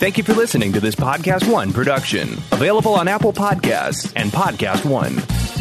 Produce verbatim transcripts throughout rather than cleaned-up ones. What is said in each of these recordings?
Thank you for listening to this Podcast One production. Available on Apple Podcasts and Podcast One.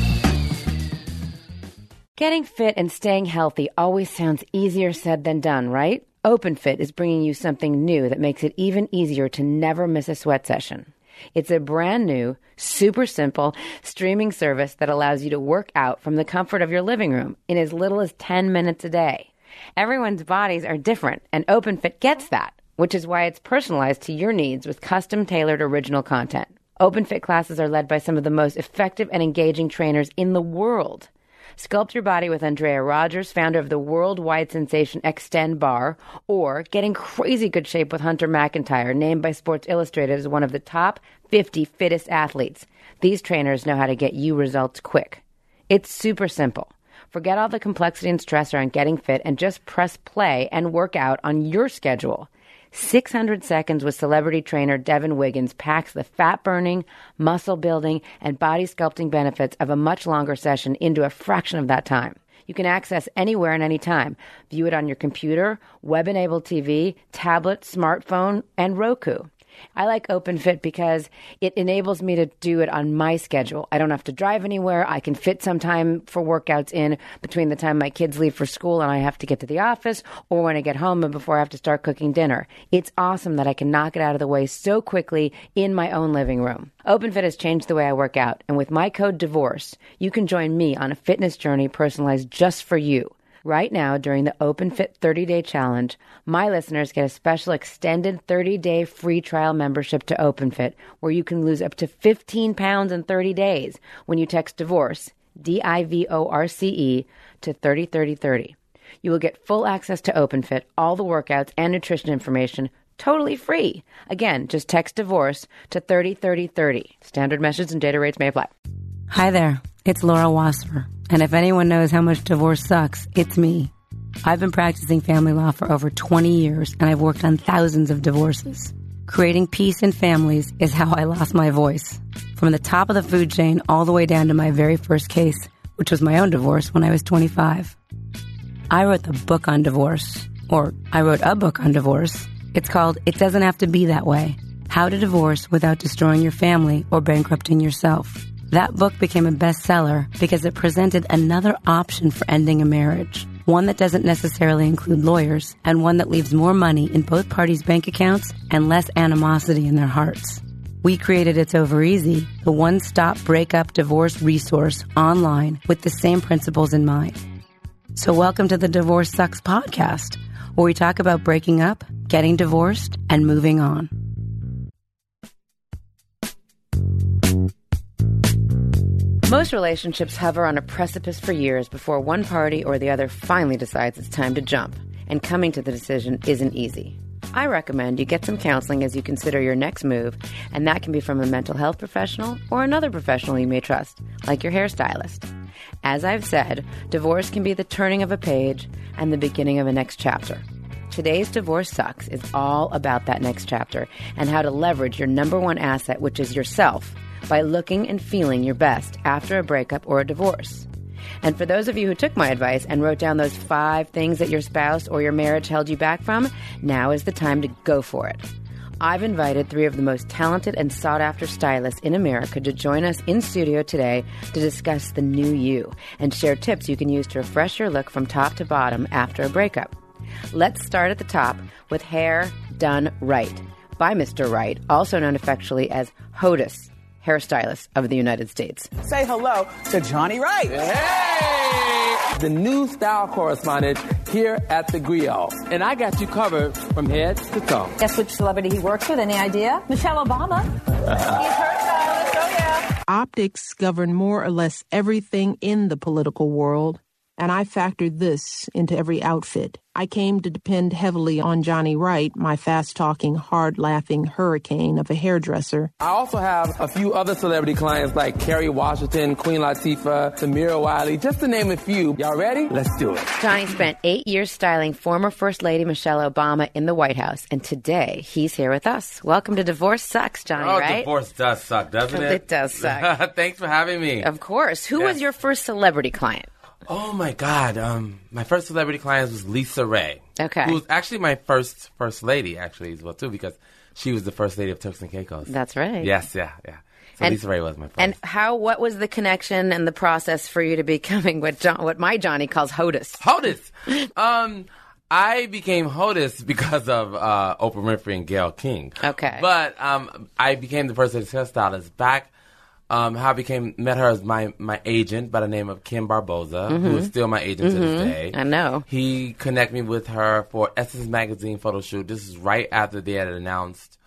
Getting fit and staying healthy always sounds easier said than done, right? OpenFit is bringing you something new that makes it even easier to never miss a sweat session. It's a brand new, super simple streaming service that allows you to work out from the comfort of your living room in as little as ten minutes a day. Everyone's bodies are different, and OpenFit gets that, which is why it's personalized to your needs with custom-tailored original content. OpenFit classes are led by some of the most effective and engaging trainers in the world. Sculpt your body with Andrea Rogers, founder of the worldwide sensation Extend Bar, or get in crazy good shape with Hunter McIntyre, named by Sports Illustrated as one of the top fifty fittest athletes. These trainers know how to get you results quick. It's super simple. Forget all the complexity and stress around getting fit and just press play and work out on your schedule. six hundred seconds with celebrity trainer Devin Wiggins packs the fat-burning, muscle-building, and body sculpting benefits of a much longer session into a fraction of that time. You can access anywhere and anytime. View it on your computer, web-enabled T V, tablet, smartphone, and Roku. I like OpenFit because it enables me to do it on my schedule. I don't have to drive anywhere. I can fit some time for workouts in between the time my kids leave for school and I have to get to the office, or when I get home and before I have to start cooking dinner. It's awesome that I can knock it out of the way so quickly in my own living room. OpenFit has changed the way I work out, and with my code DIVORCE, you can join me on a fitness journey personalized just for you. Right now, during the OpenFit thirty-day challenge, my listeners get a special extended thirty-day free trial membership to OpenFit, where you can lose up to fifteen pounds in thirty days when you text DIVORCE, D I V O R C E, to thirty thirty thirty. You will get full access to OpenFit, all the workouts and nutrition information, totally free. Again, just text DIVORCE to thirty thirty thirty. Standard message and data rates may apply. Hi there, it's Laura Wasser. And if anyone knows how much divorce sucks, it's me. I've been practicing family law for over twenty years, and I've worked on thousands of divorces. Creating peace in families is how I lost my voice. From the top of the food chain all the way down to my very first case, which was my own divorce when I was twenty-five. I wrote the book on divorce, or I wrote a book on divorce. It's called It Doesn't Have to Be That Way: How to Divorce Without Destroying Your Family or Bankrupting Yourself. That book became a bestseller because it presented another option for ending a marriage, one that doesn't necessarily include lawyers, and one that leaves more money in both parties' bank accounts and less animosity in their hearts. We created It's Over Easy, the one-stop breakup divorce resource online with the same principles in mind. So welcome to the Divorce Sucks podcast, where we talk about breaking up, getting divorced, and moving on. Most relationships hover on a precipice for years before one party or the other finally decides it's time to jump, and coming to the decision isn't easy. I recommend you get some counseling as you consider your next move, and that can be from a mental health professional or another professional you may trust, like your hairstylist. As I've said, divorce can be the turning of a page and the beginning of a next chapter. Today's Divorce Sucks is all about that next chapter and how to leverage your number one asset, which is yourself, by looking and feeling your best after a breakup or a divorce. And for those of you who took my advice and wrote down those five things that your spouse or your marriage held you back from, now is the time to go for it. I've invited three of the most talented and sought-after stylists in America to join us in studio today to discuss the new you and share tips you can use to refresh your look from top to bottom after a breakup. Let's start at the top with Hair Done Right by Mister Right, also known affectionately as HODUS, hairstylist of the United States. Say hello to Johnny Wright. Hey! The new style correspondent here at the Griot. And I got you covered from head to toe. Guess which celebrity he works with? Any idea? Michelle Obama. He's her stylist, oh yeah. Optics govern more or less everything in the political world, and I factored this into every outfit. I came to depend heavily on Johnny Wright, my fast-talking, hard-laughing hurricane of a hairdresser. I also have a few other celebrity clients like Kerry Washington, Queen Latifah, Samira Wiley, just to name a few. Y'all ready? Let's do it. Johnny spent eight years styling former First Lady Michelle Obama in the White House, and today he's here with us. Welcome to Divorce Sucks, Johnny oh, Wright. Divorce does suck, doesn't it? It does suck. Thanks for having me. Of course. Who yes. was your first celebrity client? Oh, my God. Um, my first celebrity client was Lisa Ray. Okay. Who was actually my first first lady, actually, as well, too, because she was the first lady of Turks and Caicos. That's right. Yes, yeah, yeah. So And- Lisa Ray was my first. And how? What was the connection and the process for you to becoming what John, what my Johnny calls HOTUS? HOTUS. um, I became HOTUS because of uh, Oprah Winfrey and Gayle King. Okay. But um, I became the first lady hairstylist back. Um, how I became met her as my, my agent by the name of Ken Barboza, Mm-hmm. who is still my agent to this day. I know. He connected me with her for Essence Magazine photo shoot. This is right after they had announced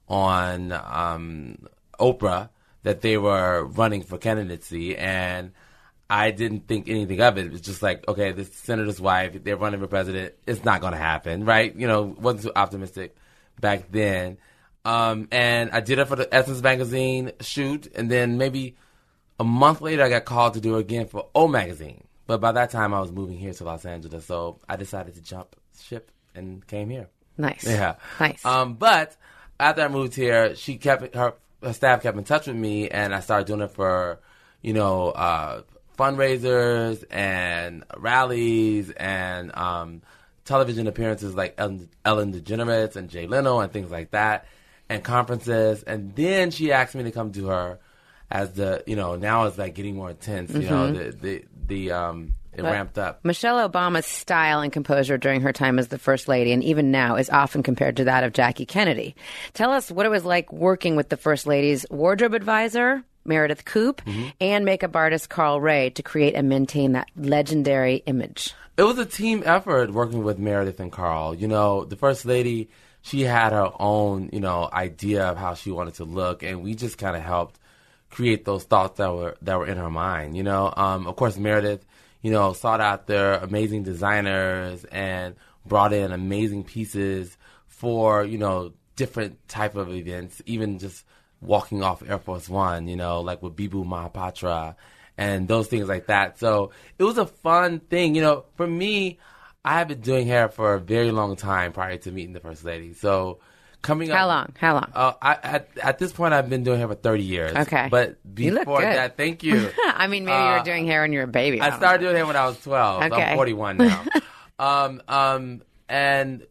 on um, Oprah that they were running for candidacy, and I didn't think anything of it. It was just like, okay, this senator's wife, they're running for president. It's not going to happen, right? You know, wasn't too optimistic back then. Um, and I did it for the Essence Magazine shoot, and then maybe a month later, I got called to do it again for O Magazine. But by that time, I was moving here to Los Angeles, so I decided to jump ship and came here. Nice. Yeah. Nice. Um, but after I moved here, she kept her, her staff kept in touch with me, and I started doing it for, you know, uh, fundraisers and rallies and um, television appearances like Ellen, Ellen DeGeneres and Jay Leno and things like that, and conferences. And then she asked me to come to her as the, you know, now it's like getting more intense. You know, the the the um, it But ramped up. Michelle Obama's style and composure during her time as the First Lady, and even now, is often compared to that of Jackie Kennedy. Tell us what it was like working with the First Lady's wardrobe advisor, Meredith Coupe, Mm-hmm. and makeup artist Carl Ray to create and maintain that legendary image. It was a team effort working with Meredith and Carl. You know, the First Lady, she had her own, you know, idea of how she wanted to look, and we just kind of helped create those thoughts that were that were in her mind. You know, um, of course, Meredith, you know, sought out their amazing designers and brought in amazing pieces for, you know, different type of events, even just walking off Air Force One, you know, like with Bibu Mahapatra and those things like that. So it was a fun thing. You know, for me, I have been doing hair for a very long time prior to meeting the First Lady. So coming up. How long? How long? Uh, I, at, at this point, I've been doing hair for thirty years. Okay. But You look before good. that, thank you. I mean, maybe you Uh, were doing hair when you were a baby. I don't started know. doing hair when I was twelve. So Okay. I'm forty-one now. um, um, and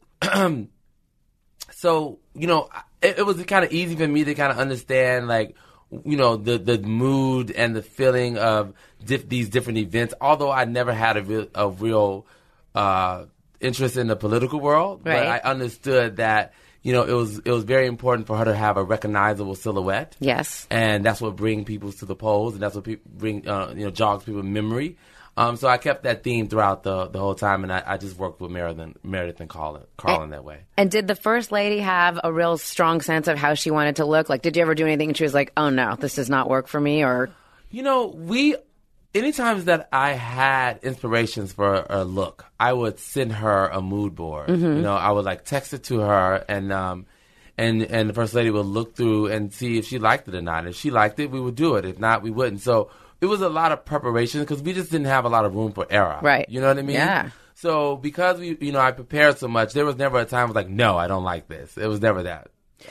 so, you know, it, it was kind of easy for me to kind of understand, like, you know, the, the mood and the feeling of diff- these different events, although I never had a real, a real uh, interest in the political world. Right. But I understood that, you know, it was it was very important for her to have a recognizable silhouette. Yes. And that's what brings people to the polls, and that's what people bring, uh, you know, jogs people's memory. Um, so I kept that theme throughout the the whole time, and I, I just worked with Meredith, Meredith and Carl, Carl in that way. And did the First Lady have a real strong sense of how she wanted to look? Like, did you ever do anything and she was like, oh, no, this does not work for me? Or, You know, we, any times that I had inspirations for a look, I would send her a mood board. You know, I would like text it to her, and um, and and the First Lady would look through and see if she liked it or not. If she liked it, we would do it. If not, we wouldn't. So it was a lot of preparation because we just didn't have a lot of room for error. Right. You know what I mean? Yeah. So because we, you know, I prepared so much, there was never a time I was like, no, I don't like this. It was never that.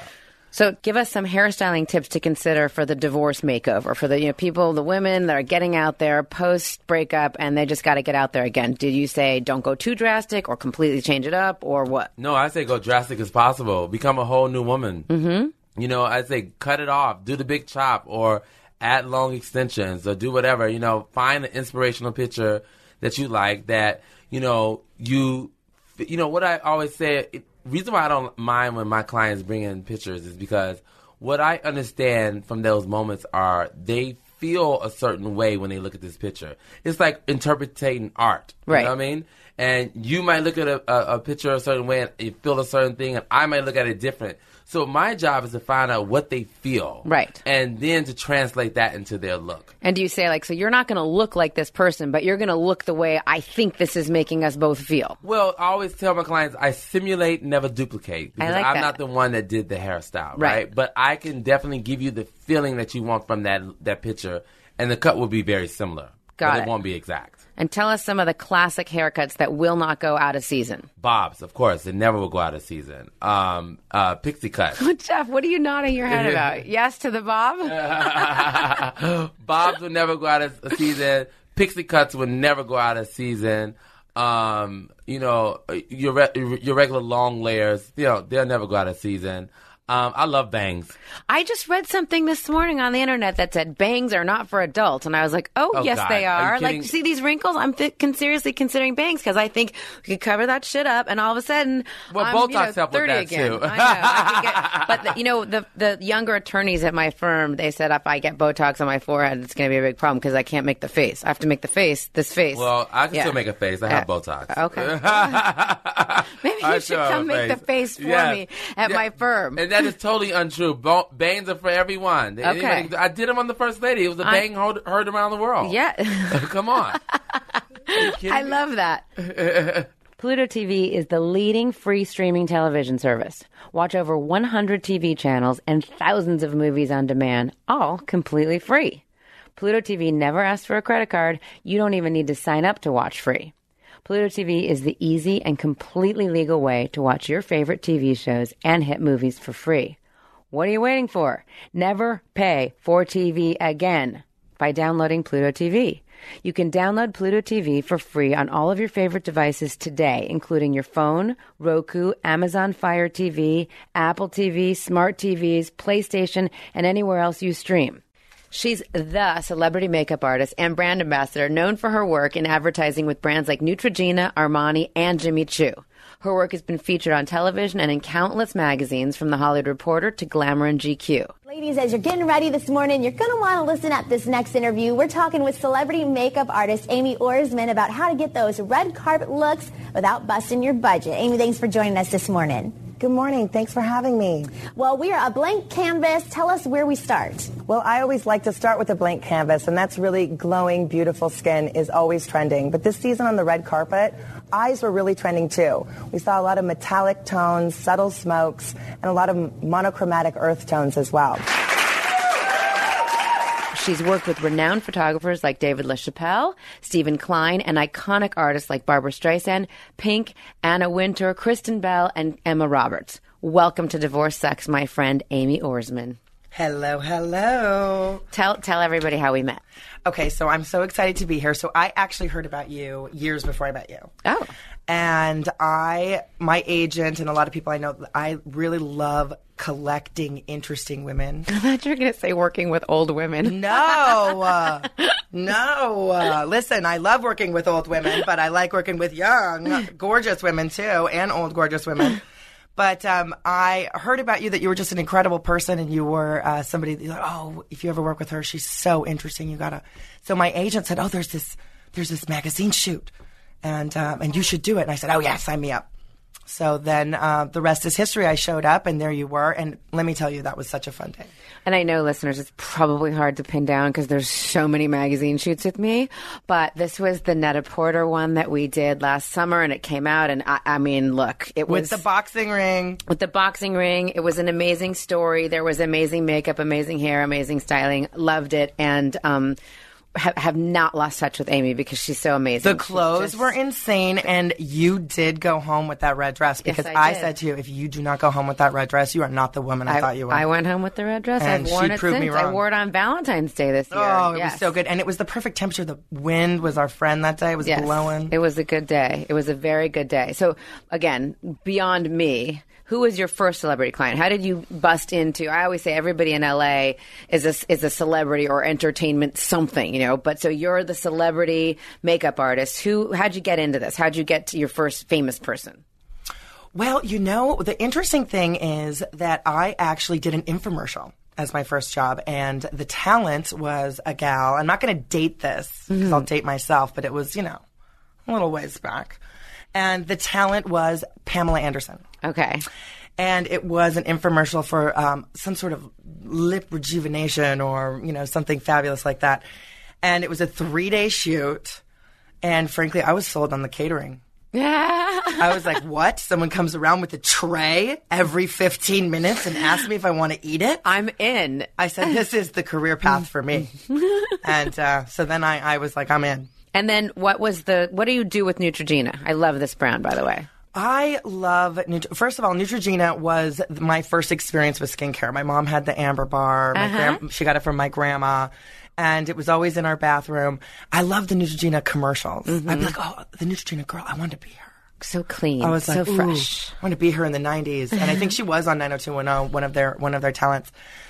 so give us some hairstyling tips to consider for the divorce makeover, for the you know people, the women that are getting out there post breakup and they just got to get out there again. Did you say don't go too drastic or completely change it up or what? No, I say go drastic as possible. Become a whole new woman. Mm-hmm. You know, I say cut it off. Do the big chop or add long extensions or do whatever. You know, find an inspirational picture that you like that, you know, you, you know, what I always say, it, reason why I don't mind when my clients bring in pictures is because what I understand from those moments are they feel a certain way when they look at this picture. It's like interpreting art. You Right. know what I mean? And you might look at a, a, a picture a certain way and you feel a certain thing, and I might look at it different. So my job is to find out what they feel. Right. And then to translate that into their look. And do you say, like, so you're not going to look like this person, but you're going to look the way I think this is making us both feel? Well, I always tell my clients, I simulate, never duplicate. Because like I'm that. not the one that did the hairstyle, right. Right. But I can definitely give you the feeling that you want from that that picture, and the cut will be very similar. Got but it. it won't be exact. And tell us some of the classic haircuts that will not go out of season. Bobs, of course, they never will go out of season. Um, uh, pixie cut. Jeff, what are you nodding your head about? Yes to the bob? Bobs would never go out of season. Pixie cuts would never go out of season. Um, you know, your re- your regular long layers, you know, they'll never go out of season. Um, I love bangs. I just read something this morning on the internet that said bangs are not for adults, and I was like, "Oh, Oh, yes, God. they Are are." you Like, kidding? see these wrinkles? I'm th- con- seriously considering bangs because I think we could cover that shit up, and all of a sudden, Well, I'm, Botox you know, help with thirty that, again. too. I know. I could get, but the, you know, the the younger attorneys at my firm, they said if I get Botox on my forehead, it's going to be a big problem because I can't make the face. I have to make the face, this face. Well, I can Yeah. still make a face. I have Yeah. Botox. Okay. Maybe you I should still have come a make the face for Yes. me at Yeah. my firm. And that is totally untrue. Bo- bangs are for everyone. Okay. Anybody- I did them on the First Lady. It was a I- bang heard, heard around the world. Yeah. Come on. Are you kidding I me? love that. Pluto T V is the leading free streaming television service. Watch over one hundred T V channels and thousands of movies on demand, all completely free. Pluto T V never asks for a credit card. You don't even need to sign up to watch free. Pluto T V is the easy and completely legal way to watch your favorite T V shows and hit movies for free. What are you waiting for? Never pay for T V again by downloading Pluto T V. You can download Pluto T V for free on all of your favorite devices today, including your phone, Roku, Amazon Fire T V, Apple T V, smart T Vs, PlayStation, and anywhere else you stream. She's the celebrity makeup artist and brand ambassador known for her work in advertising with brands like Neutrogena, Armani, and Jimmy Choo. Her work has been featured on television and in countless magazines, from The Hollywood Reporter to Glamour and G Q. Ladies, as you're getting ready this morning, you're going to want to listen up this next interview. We're talking with celebrity makeup artist Amy Orsman about how to get those red carpet looks without busting your budget. Amy, thanks for joining us this morning. Good morning. Thanks for having me. Well, we are a blank canvas. Tell us where we start. Well, I always like to start with a blank canvas, and that's really glowing, beautiful skin is always trending. But this season on the red carpet, eyes were really trending too. We saw a lot of metallic tones, subtle smokes, and a lot of monochromatic earth tones as well. She's worked with renowned photographers like David LaChapelle, Stephen Klein, and iconic artists like Barbara Streisand, Pink, Anna Wintour, Kristen Bell, and Emma Roberts. Welcome to Divorce Sucks, my friend Amy Orsman. Hello, hello. Tell tell everybody how we met. Okay, so I'm so excited to be here. So I actually heard about you years before I met you. Oh. And I, my agent, and a lot of people I know, I really love collecting interesting women. I thought you were going to say working with old women. No, uh, no. Uh, listen, I love working with old women, but I like working with young, gorgeous women too, and old, gorgeous women. But um, I heard about you that you were just an incredible person, and you were uh, somebody that, oh, if you ever work with her, she's so interesting. You gotta. So my agent said, oh, there's this, there's this magazine shoot, and um, and you should do it. And I said, oh yeah, sign me up. So then uh, the rest is history. I showed up, and there you were. And let me tell you, that was such a fun day. And I know, listeners, it's probably hard to pin down because there's so many magazine shoots with me. But this was the Net-a-Porter one that we did last summer, and it came out. And I, I mean, look, it was... With the boxing ring. With the boxing ring. It was an amazing story. There was amazing makeup, amazing hair, amazing styling. Loved it. And... um Have, have not lost touch with Amy because she's so amazing. The clothes just... were insane, and you did go home with that red dress because yes, I, I said to you, if you do not go home with that red dress, you are not the woman I, I thought you were. I went home with the red dress. And I've worn she it proved since. me wrong. I wore it on Valentine's Day this year. Oh, it yes. was so good. And it was the perfect temperature. The wind was our friend that day. It was yes. blowing. It was a good day. It was a very good day. So, again, beyond me, who was your first celebrity client? How did you bust into? I always say everybody in L A is a, is a celebrity or entertainment something, you know. But so you're the celebrity makeup artist. Who? How'd you get into this? How'd you get to your first famous person? Well, you know, the interesting thing is that I actually did an infomercial as my first job, and the talent was a gal. I'm not going to date this because mm-hmm. I'll date myself, but it was, you know, a little ways back. And the talent was Pamela Anderson. Okay. And it was an infomercial for um, some sort of lip rejuvenation or, you know, something fabulous like that. And it was a three-day shoot. And frankly, I was sold on the catering. I was like, what? Someone comes around with a tray every fifteen minutes and asks me if I want to eat it? I'm in. I said, this is the career path for me. And uh, so then I, I was like, I'm in. And then what was the, what do you do with Neutrogena? I love this brand, by the way. I love, first of all, Neutrogena was my first experience with skincare. My mom had the Amber Bar. My uh-huh. gram- she got it from my grandma. And it was always in our bathroom. I love the Neutrogena commercials. Mm-hmm. I'd be like, oh, the Neutrogena girl, I want to be her. So clean. I was like, so Ooh, fresh. I want to be her in the nineties. And I think she was on nine oh two one oh, one of their one of their talents.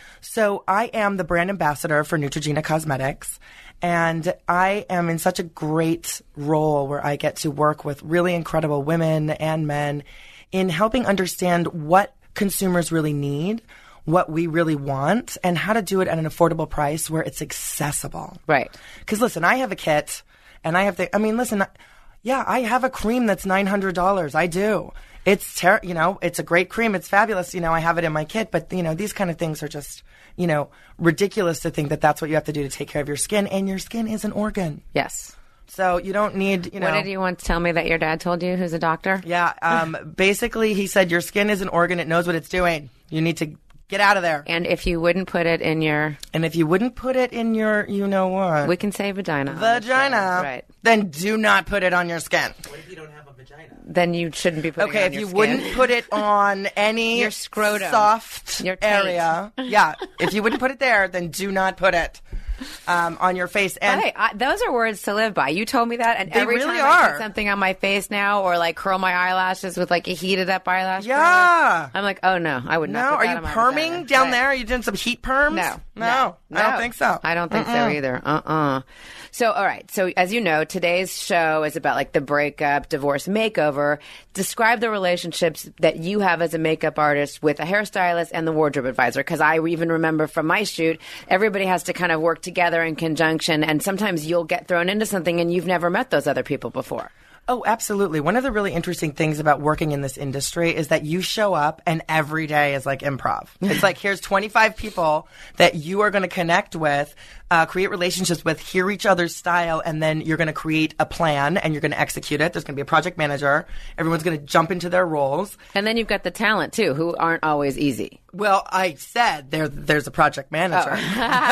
So I am the brand ambassador for Neutrogena Cosmetics. And I am in such a great role where I get to work with really incredible women and men in helping understand what consumers really need, what we really want, and how to do it at an affordable price where it's accessible. Right. Because listen, I have a kit, and I have the, I mean, listen, yeah, I have a cream that's nine hundred dollars. I do. It's, ter- you know, it's a great cream. It's fabulous. You know, I have it in my kit, but, you know, these kind of things are just, you know, ridiculous to think that that's what you have to do to take care of your skin, and your skin is an organ. Yes. So you don't need, you know. What did you once tell me that your dad told you, who's a doctor? Yeah. Um, basically, he said your skin is an organ. It knows what it's doing. You need to get out of there. And if you wouldn't put it in your... And if you wouldn't put it in your, you know what? We can say vagina. Vagina. Right. Then do not put it on your skin. What if you don't have a vagina? Then you shouldn't be putting okay, it on if your you skin. wouldn't put it on any your scrotum, soft your taint. area. Yeah. If you wouldn't put it there, then do not put it um, on your face. And hey, I, those are words to live by. You told me that, and They every really time I are. put something on my face now, or like curl my eyelashes with like a heated up eyelash Yeah. curler, I'm like, oh no, I would not. no, put are that you on my perming vagina. down Right. there? Are you doing some heat perms? No, No. no, I don't think so. I don't think so Mm-mm. either. Uh-uh. So, all right. So, as you know, today's show is about like the breakup, divorce, makeover. Describe the relationships that you have as a makeup artist with a hairstylist and the wardrobe advisor. Because I even remember from my shoot, everybody has to kind of work together in conjunction, and sometimes you'll get thrown into something and you've never met those other people before. Oh, absolutely. One of the really interesting things about working in this industry is that you show up and every day is like improv. It's like, here's twenty-five people that you are going to connect with, uh, create relationships with, hear each other's style, and then you're going to create a plan and you're going to execute it. There's going to be a project manager. Everyone's going to jump into their roles. And then you've got the talent, too, who aren't always easy. Well, I said there, there's a project manager. Oh.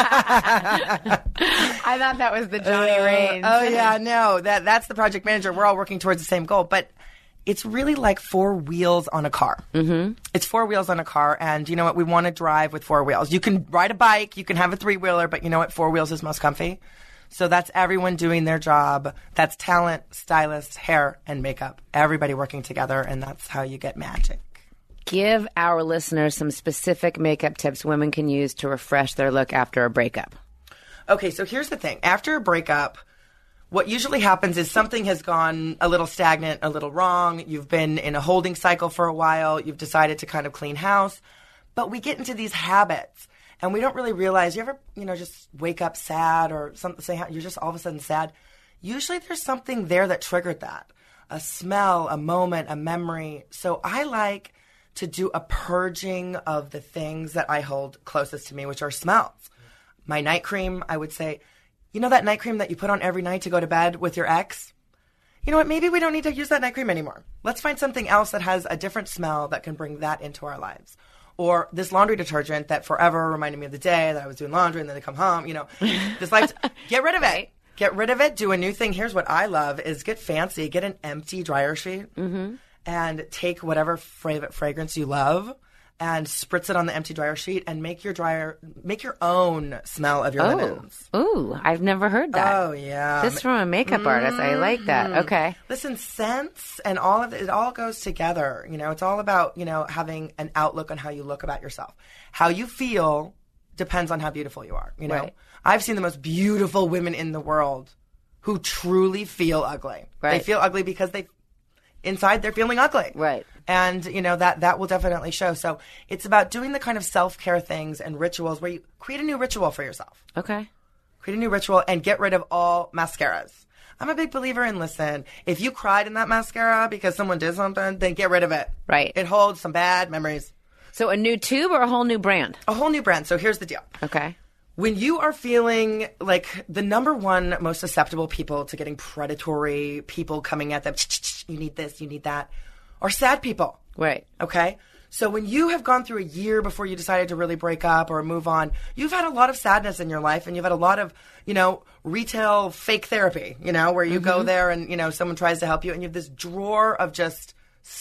I thought that was the Johnny Uh, Reigns. Oh yeah, no, that that's the project manager. We're all working towards the same goal, but it's really like four wheels on a car. Mm-hmm. It's four wheels on a car, and you know what? We want to drive with four wheels. You can ride a bike, you can have a three wheeler, but you know what? Four wheels is most comfy. So that's everyone doing their job. That's talent, stylist, hair, and makeup. Everybody working together, and that's how you get magic. Give our listeners some specific makeup tips women can use to refresh their look after a breakup. Okay, so here's the thing. After a breakup, what usually happens is something has gone a little stagnant, a little wrong. You've been in a holding cycle for a while. You've decided to kind of clean house. But we get into these habits, and we don't really realize. You ever, you know, just wake up sad or something, say you're just all of a sudden sad? Usually there's something there that triggered that. A smell, a moment, a memory. So I like to do a purging of the things that I hold closest to me, which are smells. My night cream, I would say, you know that night cream that you put on every night to go to bed with your ex? You know what? Maybe we don't need to use that night cream anymore. Let's find something else that has a different smell that can bring that into our lives. Or this laundry detergent that forever reminded me of the day that I was doing laundry and then they come home, you know. This like, get rid of it. Get rid of it. Do a new thing. Here's what I love is get fancy. Get an empty dryer sheet. Mm-hmm. And take whatever favorite fragrance you love and spritz it on the empty dryer sheet and make your dryer, make your own smell of your Oh, linens. ooh, I've never heard that. Oh, yeah. This from a makeup artist. I like that. Okay. Listen, scents and all of it, it all goes together. You know, it's all about, you know, having an outlook on how you look about yourself. How you feel depends on how beautiful you are, you know? Right. I've seen the most beautiful women in the world who truly feel ugly. Right. They feel ugly because they inside they're feeling ugly. Right. And, you know, that, that will definitely show. So it's about doing the kind of self-care things and rituals where you create a new ritual for yourself. Okay. Create a new ritual and get rid of all mascaras. I'm a big believer in, listen, if you cried in that mascara because someone did something, then get rid of it. Right. It holds some bad memories. So a new tube or a whole new brand? A whole new brand. So here's the deal. Okay. When you are feeling like the number one most susceptible people to getting predatory people coming at them, you need this, you need that, are sad people. Right. Okay? So when you have gone through a year before you decided to really break up or move on, you've had a lot of sadness in your life and you've had a lot of, you know, retail fake therapy, you know, where you mm-hmm. go there and, you know, someone tries to help you and you have this drawer of just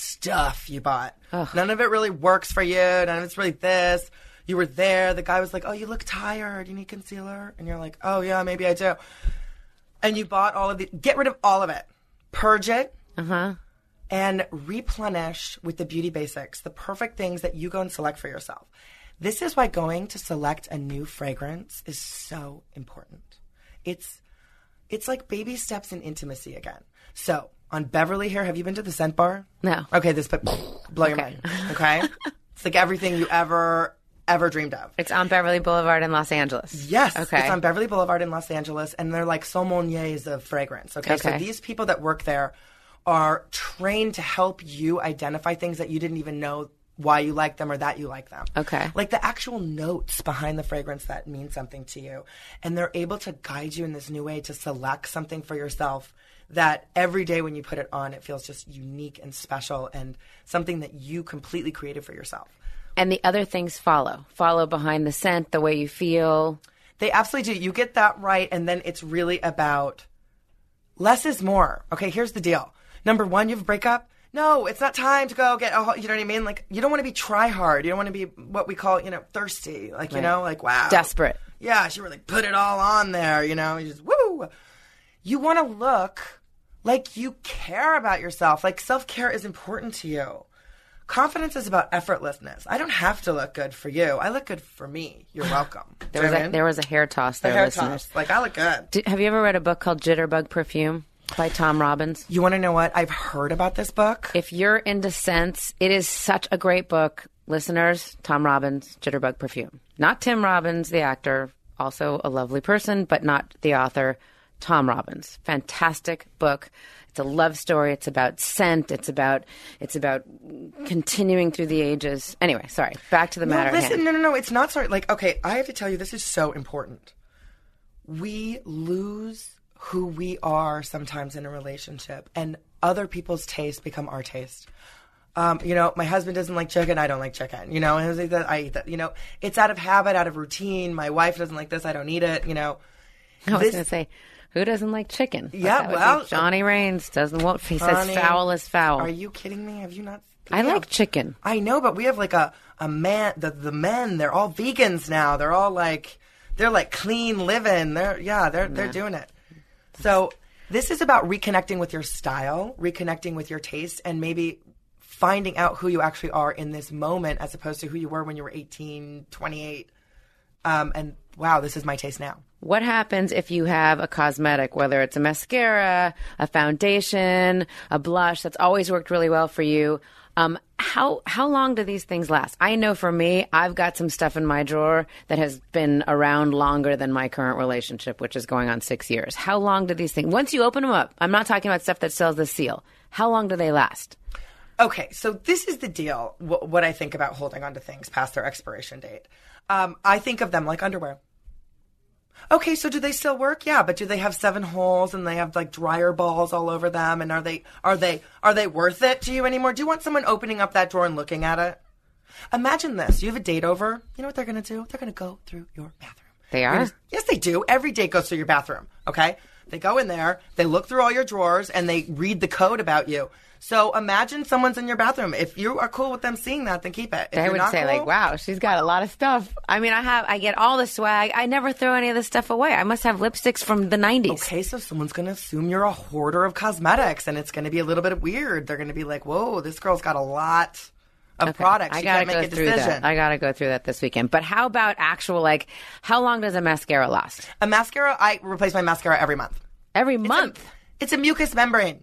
stuff you bought. Ugh. None of it really works for you. None of it's really this. You were there. The guy was like, oh, you look tired. You need concealer? And you're like, oh, yeah, maybe I do. And you bought all of the, get rid of all of it. Purge it. Uh-huh. and replenish with the beauty basics, the perfect things that you go and select for yourself. This is why going to select a new fragrance is so important. It's it's like baby steps in intimacy again. So on Beverly here, have you been to the scent bar? No. Okay, this but blow your Okay. mind. Okay, it's like everything you ever ever dreamed of. It's on Beverly Boulevard in Los Angeles. Yes. Okay. It's on Beverly Boulevard in Los Angeles, and they're like sommeliers of fragrance. Okay? Okay. So these people that work there are trained to help you identify things that you didn't even know why you like them or that you like them. Okay. Like the actual notes behind the fragrance that mean something to you. And they're able to guide you in this new way to select something for yourself that every day when you put it on, it feels just unique and special and something that you completely created for yourself. And the other things follow. Follow behind the scent, the way you feel. They absolutely do. You get that right, and then it's really about less is more. Okay, here's the deal. Number one, you have a breakup. No, it's not time to go get a whole, you know what I mean? Like, you don't want to be try hard. You don't want to be what we call, you know, thirsty. Like, you Right. know, like, wow. Desperate. Yeah, she really put it all on there, you know? You just, woo! You want to look like you care about yourself. Like, self-care is important to you. Confidence is about effortlessness. I don't have to look good for you. I look good for me. You're welcome. There Do was you know what I a, mean? there was a hair toss The there, hair listeners. toss. Like, I look good. Do, have you ever read a book called Jitterbug Perfume by Tom Robbins? You want to know what? I've heard about this book. If you're into scents, it is such a great book. Listeners, Tom Robbins, Jitterbug Perfume. Not Tim Robbins, the actor, also a lovely person, but not the author, Tom Robbins. Fantastic book. It's a love story. It's about scent. It's about it's about continuing through the ages. Anyway, sorry. Back to the No, matter at listen, hand. no, no, no. It's not sorry. Like, okay, I have to tell you, this is so important. We lose who we are sometimes in a relationship, and other people's taste become our taste. Um, you know, my husband doesn't like chicken. I don't like chicken. You know, and I was like that. I eat that. You know, it's out of habit, out of routine. My wife doesn't like this. I don't eat it. You know, I was This- going to say, who doesn't like chicken? Like, Yeah, that would be well, Johnny Raines doesn't want. He Honey, says foul is foul. Are you kidding me? Have you not? I we like have- chicken. I know, but we have like a, a man, the, the men, they're all vegans now. They're all like, they're like clean living. They're, yeah, they're, they're doing it. So this is about reconnecting with your style, reconnecting with your taste, and maybe finding out who you actually are in this moment as opposed to who you were when you were eighteen, twenty-eight. Um, and wow, this is my taste now. What happens if you have a cosmetic, whether it's a mascara, a foundation, a blush that's always worked really well for you? Um, how how long do these things last? I know for me, I've got some stuff in my drawer that has been around longer than my current relationship, which is going on six years. How long do these things, once you open them up, I'm not talking about stuff that sells the seal. How long do they last? Okay, so this is the deal, wh- what I think about holding on to things past their expiration date. Um, I think of them like underwear. Okay, so do they still work? Yeah, but do they have seven holes and they have like dryer balls all over them? And are they are they are they worth it to you anymore? Do you want someone opening up that drawer and looking at it? Imagine this: you have a date over. You know what they're going to do? They're going to go through your bathroom. They You're are? gonna- yes, they do. Every date goes through your bathroom. Okay, they go in there, they look through all your drawers, and they read the code about you. So imagine someone's in your bathroom. If you are cool with them seeing that, then keep it. If I you're would not say, cool, like, wow, she's got a lot of stuff. I mean, I have, I get all the swag. I never throw any of this stuff away. I must have lipsticks from the nineties. Okay, so someone's going to assume you're a hoarder of cosmetics, and it's going to be a little bit weird. They're going to be like, whoa, this girl's got a lot of Okay, products. I She gotta can't go make a through decision. that. I gotta go through that this weekend. But how about actual, like, how long does a mascara last? A mascara, I replace my mascara every month. Every month? It's a mucous membrane.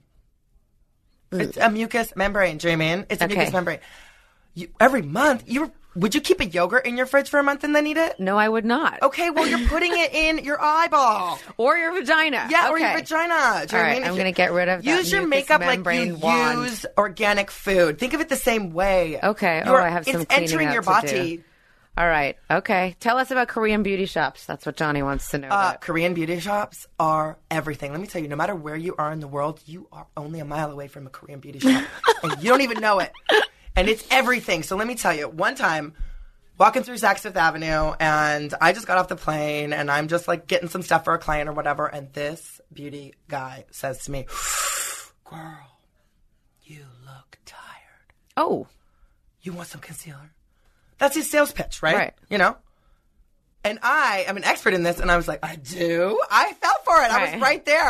It's a mucous membrane, do you know what I mean? It's a Okay. mucous membrane. You, every month, you would you keep a yogurt in your fridge for a month and then eat it? No, I would not. Okay, well, you're putting it in your eyeball. Or your vagina. Yeah, or your Okay. vagina. Do you know All what I right, mean? I'm If gonna you- get rid of that Use your mucous makeup like membrane you wand. use organic food. Think of it the same way. Okay. Oh, You're- I have some It's cleaning entering out your to body. do. All right. Okay. Tell us about Korean beauty shops. That's what Johnny wants to know Uh, about. Korean beauty shops are everything. Let me tell you, no matter where you are in the world, you are only a mile away from a Korean beauty shop. And you don't even know it. And it's everything. So let me tell you, one time, walking through Saks Fifth Avenue, and I just got off the plane, and I'm just like getting some stuff for a client or whatever, and this beauty guy says to me, girl, you look tired. Oh. You want some concealer? That's his sales pitch, right? Right. You know? And I am an expert in this, and I was like, I do? I fell for it. I Right. was right there.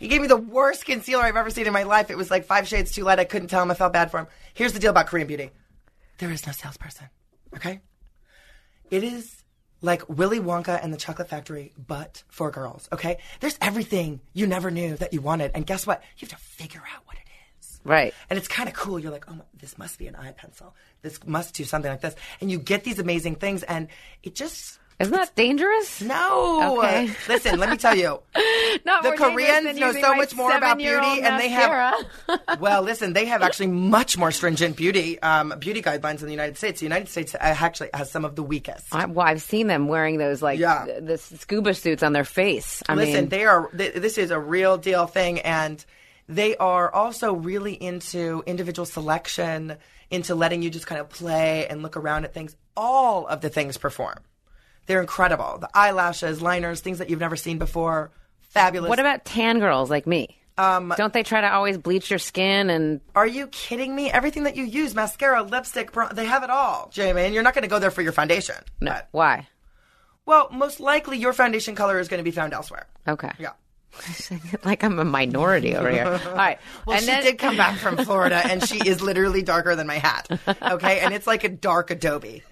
He gave me the worst concealer I've ever seen in my life. It was like five shades too light. I couldn't tell him. I felt bad for him. Here's the deal about Korean beauty. There is no salesperson, okay? It is like Willy Wonka and the Chocolate Factory, but for girls, okay? There's everything you never knew that you wanted. And guess what? You have to figure out what it is. Right. And it's kind of cool. You're like, oh, this must be an eye pencil. This must do something like this. And you get these amazing things, and it just... Isn't that dangerous? No. Okay. Listen, let me tell you. Not the more dangerous Koreans than know using so my much more about beauty, seven-year-old and they mascara. have. Well, listen, they have actually much more stringent beauty um, beauty guidelines in the United States. The United States actually has some of the weakest. I, well, I've seen them wearing those like Yeah. the, the scuba suits on their face. I Listen, mean, they are. Th- this is a real deal thing, and they are also really into individual selection, into letting you just kind of play and look around at things. All of the things perform. They're incredible. The eyelashes, liners, things that you've never seen before. Fabulous. what about tan girls like me? Um, Don't they try to always bleach your skin and? Are you kidding me? Everything that you use, mascara, lipstick, bron- they have it all, Jamie. And you're not going to go there for your foundation. No. But- Why? well, most likely your foundation color is going to be found elsewhere. Okay. Yeah. Like I'm a minority over here. All right. Well, and she then, did come back from Florida, and she is literally darker than my hat. Okay? And it's like a dark Adobe.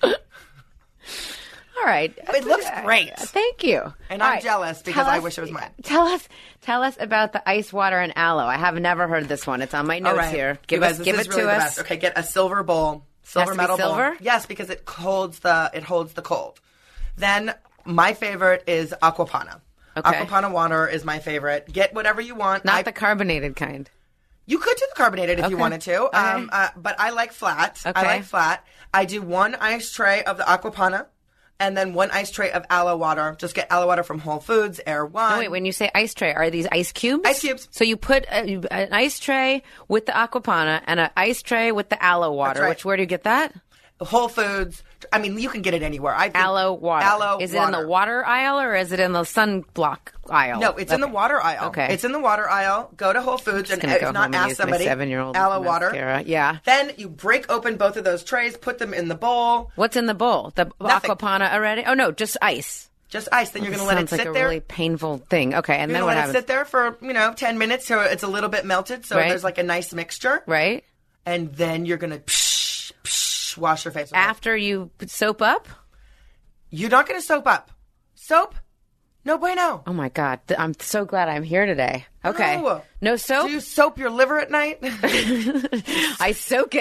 All right. It looks great. Thank you. And All I'm right. jealous because Tell I us- wish it was mine. Tell us, tell us about the ice water and aloe. I have never heard this one. It's on my notes All right. here. Give You guys, us, this give is it really to the us. best. Okay, get a silver bowl, silver to be metal silver? bowl. Yes, because it holds the it holds the cold. Then my favorite is Aquapana. Okay. Aquapana water is my favorite. Get whatever you want. Not I- the carbonated kind. You could do the carbonated if you Okay. wanted to, um, uh, but I like flat. I Okay. like flat. I do one ice tray of the Aquapana, and then one ice tray of aloe water. Just get aloe water from Whole Foods, Air One. No, wait, when you say ice tray, are these ice cubes? Ice cubes. So you put a, you- an ice tray with the Aquapana and an ice tray with the aloe water. right. Which, where do you get that? Whole Foods. I mean, you can get it anywhere. I think Aloe water. Aloe Is it water. in the water aisle or is it in the sunblock aisle? No, it's in the Okay. water aisle. Okay. It's in the water aisle. Go to Whole Foods and gonna if go not, home and ask use my somebody. seven-year-old aloe mascara. water. Yeah. Then you break open both of those trays, put them in the bowl. What's in the bowl? The Nothing. Aquapana already? Oh no, just ice. Just ice. Then you're going to let it Sounds like sit a there. really painful thing. Okay, and You're then gonna what let happens? it sit there for, you know, ten minutes so it's a little bit melted, so Right. there's like a nice mixture. Right And then you're going to psh, psh, wash your face with it. after you put soap up. You're not going to soap up. Soap? No bueno. Oh my God, Th- I'm so glad I'm here today. Okay, No. no soap. Do you soap your liver at night? I soak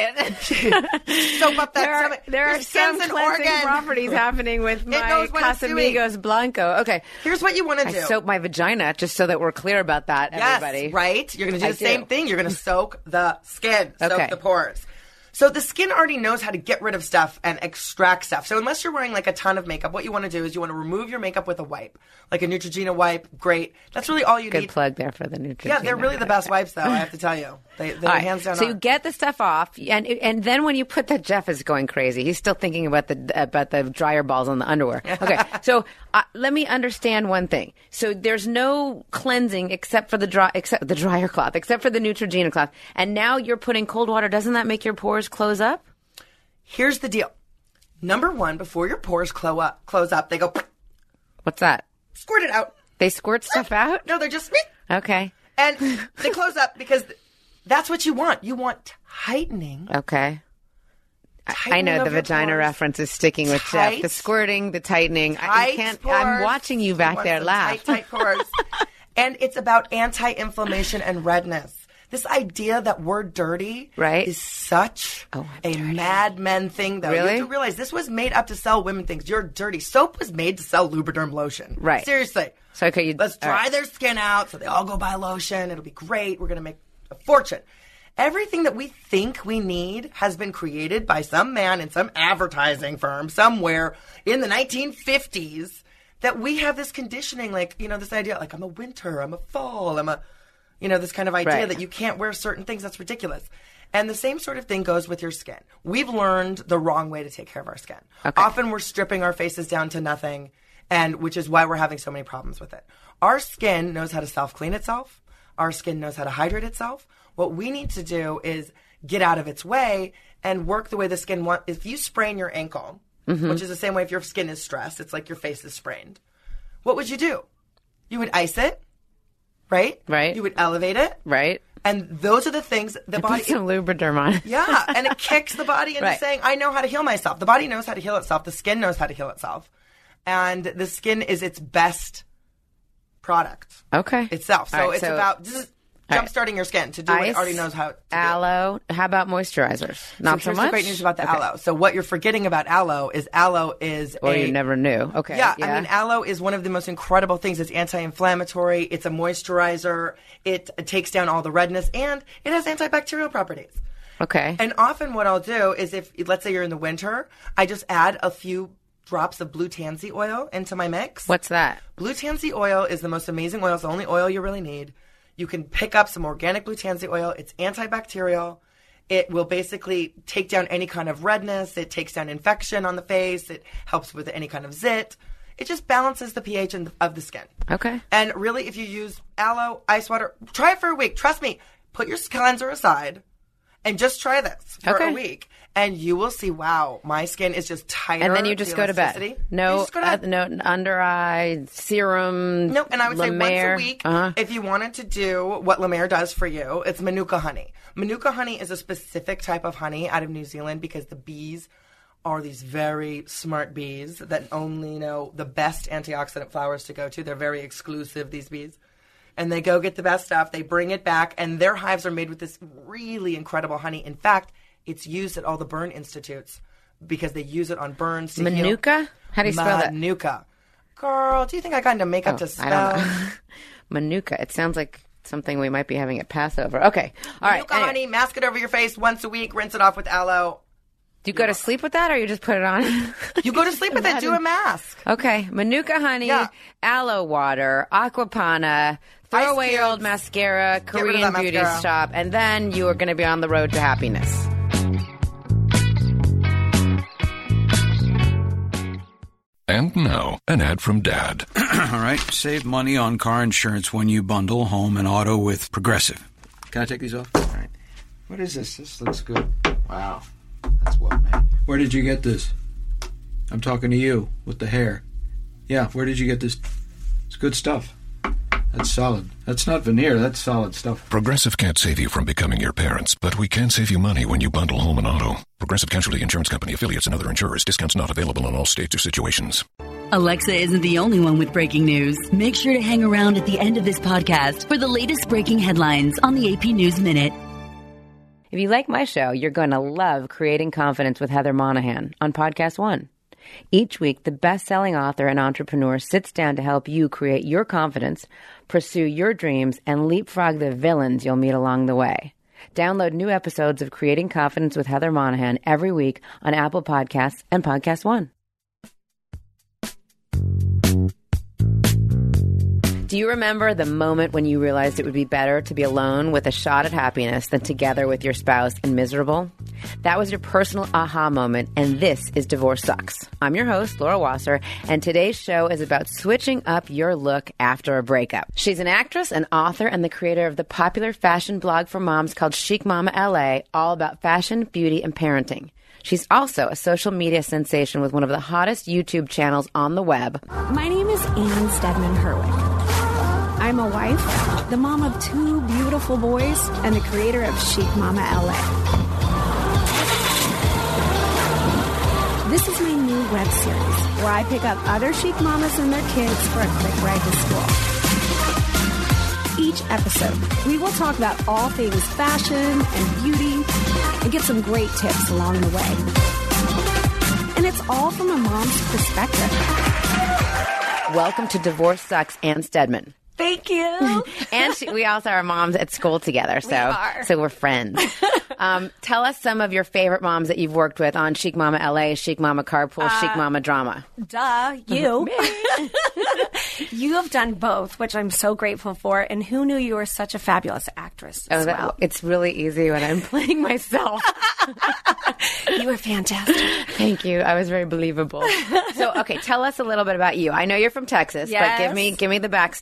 it. Soap up that there are, stomach. there Your are some skin's an cleansing organ. properties happening with my knows what it's doing. Casamigos Blanco. Okay, Here's what you want to I do. soap my vagina just so that we're clear about that, Yes, everybody. right? You're going to do I the same do. thing. You're going to soak the skin, soak Okay. the pores. So the skin already knows how to get rid of stuff and extract stuff. So unless you're wearing like a ton of makeup, what you want to do is you want to remove your makeup with a wipe. Like a Neutrogena wipe, great. That's really all you Good need. plug there for the Neutrogena. Yeah, they're really the best wipes though, I have to tell you. They, they're All right. hands down So on. you get the stuff off, and and then when you put that, Jeff is going crazy. He's still thinking about the about the dryer balls on the underwear. Okay, so uh, let me understand one thing. So there's no cleansing except for the dry, except the dryer cloth, except for the Neutrogena cloth, and now you're putting cold water. Doesn't that make your pores close up? Here's the deal. Number one, before your pores clo- up, close up, they go What's that? squirt it out. They squirt stuff out? No, they're just Okay. and they close up because that's what you want. You want tightening. Okay. I- I Tightening know of the your vagina pores. reference is sticking with Jeff. Tight. The squirting, the tightening. I, Tight you can't. pores. I'm watching you back want there some laugh. Tight, tight pores. And it's about anti-inflammation and redness. This idea that we're dirty Right. is such Oh, I'm a dirty. Mad Men thing, though. You Really? have to realize this was made up to sell women things. You're dirty. Soap was made to sell Lubriderm lotion. Right. Seriously. So, okay, you- Let's all dry right. their skin out so they all go buy lotion. It'll be great. We're going to make a fortune. Everything that we think we need has been created by some man in some advertising firm somewhere in the nineteen fifties that we have this conditioning, like, you know, this idea, like, I'm a winter, I'm a fall, I'm a, you know, this kind of idea Right. that you can't wear certain things. That's ridiculous. And the same sort of thing goes with your skin. We've learned the wrong way to take care of our skin. Okay. Often we're stripping our faces down to nothing, and which is why we're having so many problems with it. Our skin knows how to self-clean itself. Our skin knows how to hydrate itself. What we need to do is get out of its way and work the way the skin wants. If you sprain your ankle, Mm-hmm. which is the same way if your skin is stressed, it's like your face is sprained. What would you do? You would ice it. right? Right. You would elevate it. Right. And those are the things the I body... Put some Lubriderm on. Yeah, and it kicks the body into Right. saying, I know how to heal myself. The body knows how to heal itself. The skin knows how to heal itself. And the skin is its best product. Okay. Itself. So All right, it's so- about just jump-starting your skin to do what it Ice, already knows how to do. Aloe. How about moisturizers? Not so, here's much? the great news about the Okay. aloe. So what you're forgetting about aloe is aloe is Or a... you never knew. Okay. Yeah, I mean, aloe is one of the most incredible things. It's anti-inflammatory. It's a moisturizer. It, it takes down all the redness, and it has antibacterial properties. Okay. And often what I'll do is if, let's say you're in the winter, I just add a few drops of blue tansy oil into my mix. What's that? Blue tansy oil is the most amazing oil. It's the only oil you really need. You can pick up some organic blue tansy oil. It's antibacterial. It will basically take down any kind of redness. It takes down infection on the face. It helps with any kind of zit. It just balances the pH in the, of the skin. Okay. And really, if you use aloe, ice water, try it for a week. Trust me. Put your cleanser aside and just try this for Okay. a week. And you will see, wow, my skin is just tighter. And then you just the go to bed. elasticity. No, You just go to uh, bed. no under eye serum. No, and I would say La Mer. once a week, Uh-huh. if you wanted to do what La Mer does for you, it's Manuka honey. Manuka honey is a specific type of honey out of New Zealand because the bees are these very smart bees that only know the best antioxidant flowers to go to. They're very exclusive, these bees. And they go get the best stuff. They bring it back, and their hives are made with this really incredible honey. In fact, it's used at all the burn institutes because they use it on burns to heal. Manuka? How do you spell that? Manuka. Girl, do you think I got into makeup Oh, to I spell? don't know. Manuka. It sounds like something we might be having at Passover. Okay. All right. Manuka Anyway. honey, mask it over your face once a week, rinse it off with aloe. Do you go to sleep with that or you just put it on? You go to sleep with it, do a mask. Okay. Manuka honey, Yeah. aloe water, aquapana, throw Ice away your old cubes. mascara, rid of Korean that beauty mascara. shop, and then you are going to be on the road to happiness. And now, an ad from Dad. All right, save money on car insurance when you bundle home and auto with Progressive. Can I take these off? All right. What is this? This looks good. Wow. That's well made. Where did you get this? I'm talking to you with the hair. Yeah, where did you get this? It's good stuff. That's solid. That's not veneer. That's solid stuff. Progressive can't save you from becoming your parents, but we can save you money when you bundle home and auto. Progressive Casualty Insurance Company, affiliates, and other insurers. Discounts not available in all states or situations. Alexa isn't the only one with breaking news. Make sure to hang around at the end of this podcast for the latest breaking headlines on the A P News Minute. If you like my show, you're going to love Creating Confidence with Heather Monahan on Podcast One. Each week, the best-selling author and entrepreneur sits down to help you create your confidence, pursue your dreams, and leapfrog the villains you'll meet along the way. Download new episodes of Creating Confidence with Heather Monahan every week on Apple Podcasts and Podcast One. Do you remember the moment when you realized it would be better to be alone with a shot at happiness than together with your spouse and miserable? That was your personal aha moment, and this is Divorce Sucks. I'm your host, Laura Wasser, and today's show is about switching up your look after a breakup. She's an actress, an author, and the creator of the popular fashion blog for moms called Chic Mama L A, all about fashion, beauty, and parenting. She's also a social media sensation with one of the hottest YouTube channels on the web. My name is Ann Stedman Herwick. I'm a wife, the mom of two beautiful boys, and the creator of Chic Mama L A. This is my new web series where I pick up other chic mamas and their kids for a quick ride to school. Each episode, we will talk about all things fashion and beauty and get some great tips along the way. And it's all from a mom's perspective. Welcome to Divorce Sucks, Ann Stedman. Thank you. And she, we also are moms at school together, so We are. so we're friends. Um, tell us some of your favorite moms that you've worked with on Chic Mama L A, Chic Mama Carpool, Uh, Chic Mama Drama. Duh, you. You have done both, which I'm so grateful for. And who knew you were such a fabulous actress as Oh, that, well? it's really easy when I'm playing myself. You were fantastic. Thank you. I was very believable. So, okay, tell us a little bit about you. I know you're from Texas, Yes. but give me give me the backstory.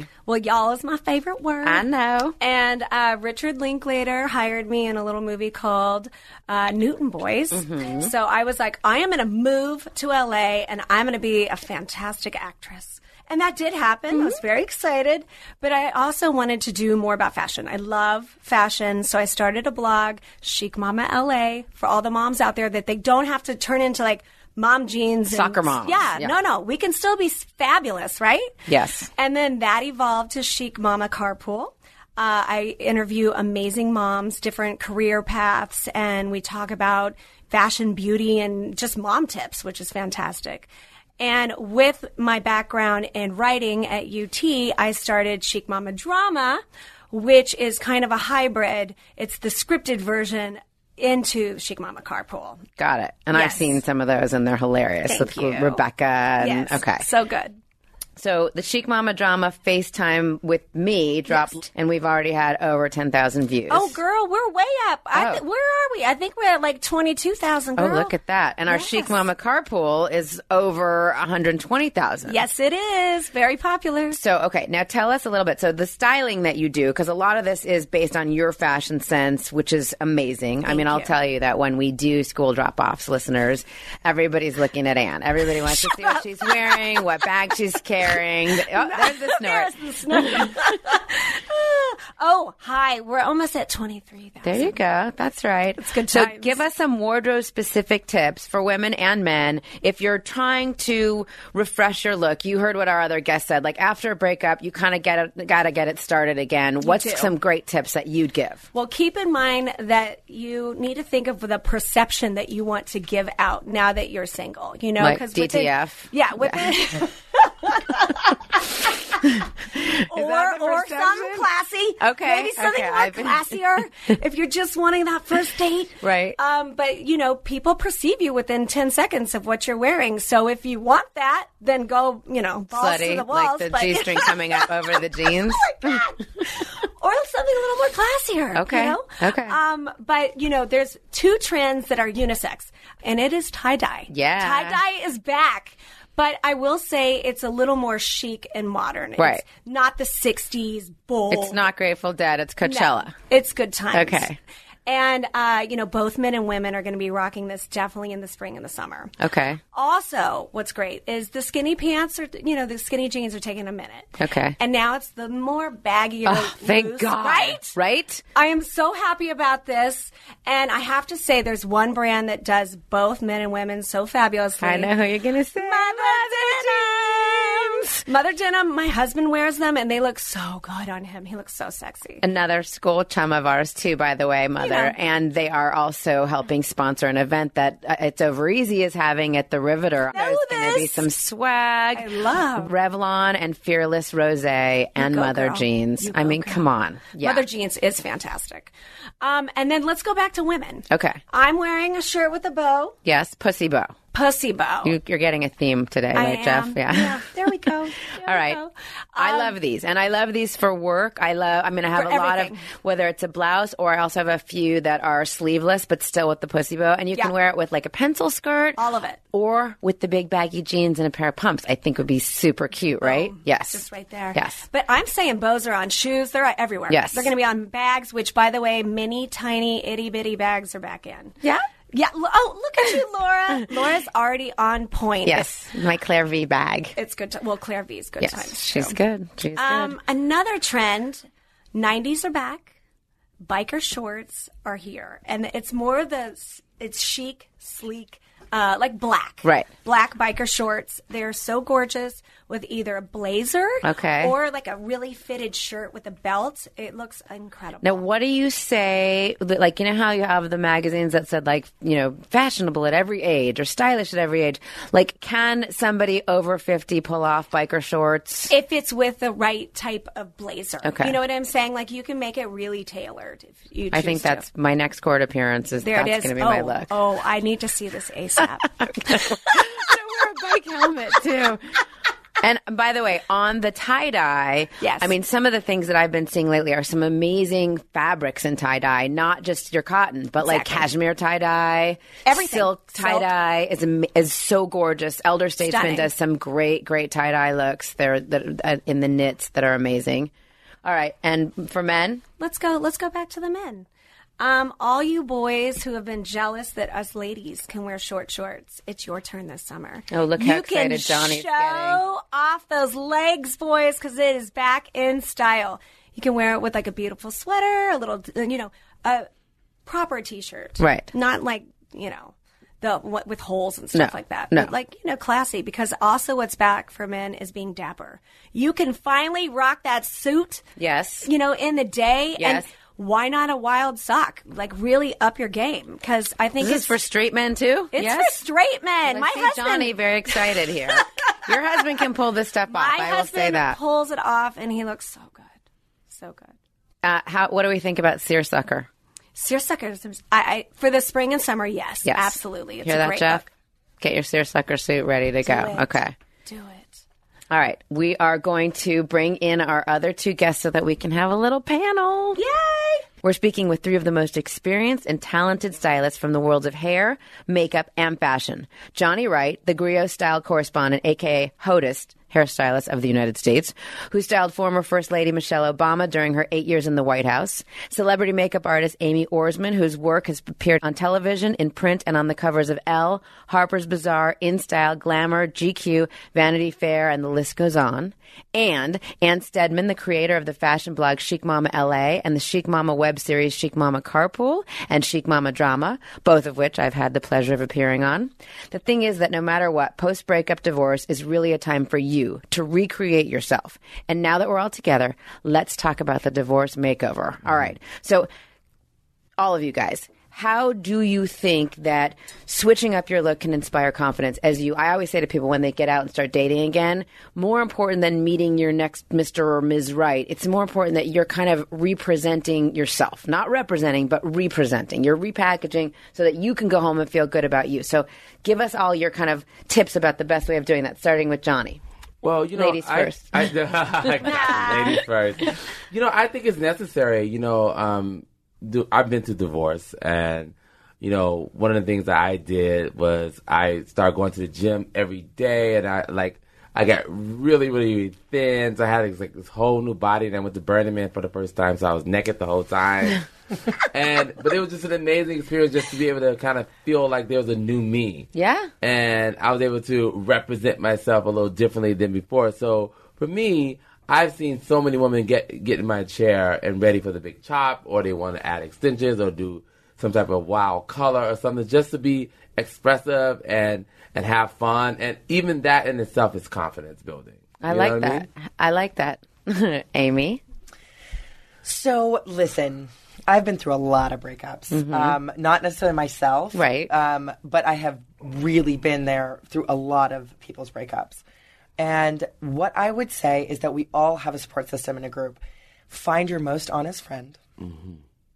Well, y'all is my favorite word. I know. And uh, Richard Linklater hired me in a little movie called uh, Newton Boys. Mm-hmm. So I was like, I am going to move to L A and I'm going to be a fantastic actress. And that did happen. Mm-hmm. I was very excited. But I also wanted to do more about fashion. I love fashion. So I started a blog, Chic Mama L A, for all the moms out there that they don't have to turn into like mom jeans. And, soccer moms. Yeah, yeah. No, no. We can still be fabulous, right? Yes. And then that evolved to Chic Mama Carpool. Uh, I interview amazing moms, different career paths, and we talk about fashion, beauty, and just mom tips, which is fantastic. And with my background in writing at U T, I started Chic Mama Drama, which is kind of a hybrid. It's the scripted version into Chic Mama Carpool. Got it. And Yes. I've seen some of those, and they're hilarious. Thank with you. Rebecca. And, Yes. Okay. So good. So the Chic Mama Drama FaceTime with me dropped, Yes. and we've already had over ten thousand views. Oh, girl, we're way up. I th- Oh. where are we? I think we're at like twenty-two thousand, Oh, girl. look at that. And our Yes. Chic Mama Carpool is over one hundred twenty thousand. Yes, it is. Very popular. So, okay, now tell us a little bit. So the styling that you do, because a lot of this is based on your fashion sense, which is amazing. I mean, I'll you. tell you that when we do school drop-offs, listeners, everybody's looking at Anne. Everybody wants to see what she's wearing, what bag she's carrying. Oh, there's the snort. There's the snort. Oh, hi. We're almost at twenty-three thousand. There you go. That's right. It's good So times. give us some wardrobe-specific tips for women and men if you're trying to refresh your look. You heard what our other guest said. Like after a breakup, you kind of get got to get it started again. What's do. some great tips that you'd give? Well, keep in mind that you need to think of the perception that you want to give out now that you're single. You know, Like 'cause D T F? Within, yeah, within, or or something classy. Okay, maybe something okay, more I've been- classier if you're just wanting that first date. Right. Um, but you know, people perceive you within ten seconons of what you're wearing. So if you want that, then go, you know, balls to Slutty, the walls. like the but- G-string coming up over the jeans. or something a little more classier. Okay. You know? Okay. Um, but you know, there's two trends that are unisex, and it is tie dye. Yeah. Tie dye is back. But I will say it's a little more chic and modern. Right. It's not the sixties bold. It's not Grateful Dead. It's Coachella. No, it's good times. Okay. And, uh, you know, both men and women are going to be rocking this definitely in the spring and the summer. Okay. Also, what's great is the skinny pants are, you know, the skinny jeans are taking a minute. Okay. And now it's the more baggy, Oh, thank loose, God. right? Right? I am so happy about this. And I have to say, there's one brand that does both men and women so fabulously. I know who you're going to say. Mother Denim. Mother Denim, my husband wears them, and they look so good on him. He looks so sexy. Another school chum of ours, too, by the way, Mother. Yeah. And they are also helping sponsor an event that uh, It's Over Easy is having at the Riveter. There's going to be some swag. I love. Revlon and Fearless Rosé and go, Mother girl. Jeans. You I go, mean, girl. come on. Yeah. Mother Jeans is fantastic. Um, and then let's go back to women. Okay. I'm wearing a shirt with a bow. Yes, Pussy Bow. Pussy bow. You, you're getting a theme today, I right, am. Jeff? Yeah. There we go. There All right. we go. I Um, love these. And I love these for work. I love, I mean, I have For a lot of, everything. whether it's a blouse or I also have a few that are sleeveless, but still with the pussy bow. And you Yeah. can wear it with like a pencil skirt. All of it. Or with the big baggy jeans and a pair of pumps. I think would be super cute, right? yes. Just right there. Yes. But I'm saying bows are on shoes. They're everywhere. Yes. They're going to be on bags, which, by the way, mini, tiny, itty bitty bags are back in. Yeah? Yeah. l- Oh, look at you, Laura. Laura's already on point. Yes. My Claire V bag. It's, it's good. T- well, Claire V is good Yes. times. She's too. good. She's Um, good. another trend, nineties are back. Biker shorts are here. And it's more the, it's chic, sleek, uh, like black. Right. Black biker shorts. They're so gorgeous with either a blazer Okay. or like a really fitted shirt with a belt. It looks incredible. Now, what do you say? Like, you know how you have the magazines that said, like, you know, fashionable at every age or stylish at every age? Like, can somebody over fifty pull off biker shorts? If it's with the right type of blazer. Okay. You know what I'm saying? Like, you can make it really tailored if you choose I think to. that's my next court appearance. Is There that's it is. going to be oh, my look? Oh, I need to see this ASAP. Wear a bike helmet too. And by the way, on the tie-dye, yes. I mean, some of the things that I've been seeing lately are some amazing fabrics in tie-dye, not just your cotton, but exactly. like cashmere tie-dye, everything. Silk tie-dye is am- is so gorgeous. Elder Statesman Stunning. does some great, great tie-dye looks. They're, they're uh, in the knits that are amazing. All right, and for men? Let's go, let's go back to the men. Um, all you boys who have been jealous that us ladies can wear short shorts, it's your turn this summer. Oh, look how excited Johnny's getting. You can show off those legs, boys, because it is back in style. You can wear it with like a beautiful sweater, a little, you know, a proper T-shirt. Right. Not like, you know, the what, with holes and stuff no, like that. No. But like, you know, classy, because also what's back for men is being dapper. You can finally rock that suit. Yes. You know, in the day. Yes. And why not a wild sock? Like, really up your game. Because I think this it's is for straight men, too? It's yes? for straight men. Let's My see husband. Johnny very excited here. Your husband can pull this stuff off. My I will husband say that. pulls it off, and he looks so good. So good. Uh, how? What do we think about seersucker? Seersucker, I, I, for the spring and summer, yes. Yes. Absolutely. It's Hear a that, great Jeff? look. Get your seersucker suit ready to Do go. it. Okay. Do it. All right. We are going to bring in our other two guests so that we can have a little panel. Yay! We're speaking with three of the most experienced and talented stylists from the worlds of hair, makeup, and fashion. Johnny Wright, the Griot style correspondent, a k a. hottest hairstylist of the United States, who styled former First Lady Michelle Obama during her eight years in the White House. Celebrity makeup artist Amy Orsman, whose work has appeared on television, in print, and on the covers of Elle, Harper's Bazaar, InStyle, Glamour, G Q, Vanity Fair, and the list goes on. And Ann Stedman, the creator of the fashion blog Chic Mama L A and the Chic Mama web series Chic Mama Carpool and Chic Mama Drama, both of which I've had the pleasure of appearing on. The thing is that no matter what, post-breakup divorce is really a time for you to recreate yourself. And now that we're all together, let's talk about the divorce makeover. All right. So, all of you guys, how do you think that switching up your look can inspire confidence? As you, I always say to people when they get out and start dating again, more important than meeting your next Mister or Miz Right, it's more important that you're kind of representing yourself. Not representing, but representing. You're repackaging so that you can go home and feel good about you. So give us all your kind of tips about the best way of doing that, starting with Johnny. Well, you know, ladies I, first. I, I, ladies first. You know, I think it's necessary. You know, um, do, I've been through divorce, and you know, one of the things that I did was I started going to the gym every day, and I like I got really, really thin. So I had this, like this whole new body, and I went to Burning Man for the first time, so I was naked the whole time. and but it was just an amazing experience just to be able to kind of feel like there was a new me. Yeah. And I was able to represent myself a little differently than before. So for me, I've seen so many women get get in my chair and ready for the big chop, or they want to add extensions or do some type of wild color or something just to be expressive and and have fun. And even that in itself is confidence building. I You like know what that. I mean? I like that. Amy? So, listen, I've been through a lot of breakups. Mhm. Um, not necessarily myself. Right. Um, but I have really been there through a lot of people's breakups. And what I would say is that we all have a support system in a group. Find your most honest friend. Mm-hmm.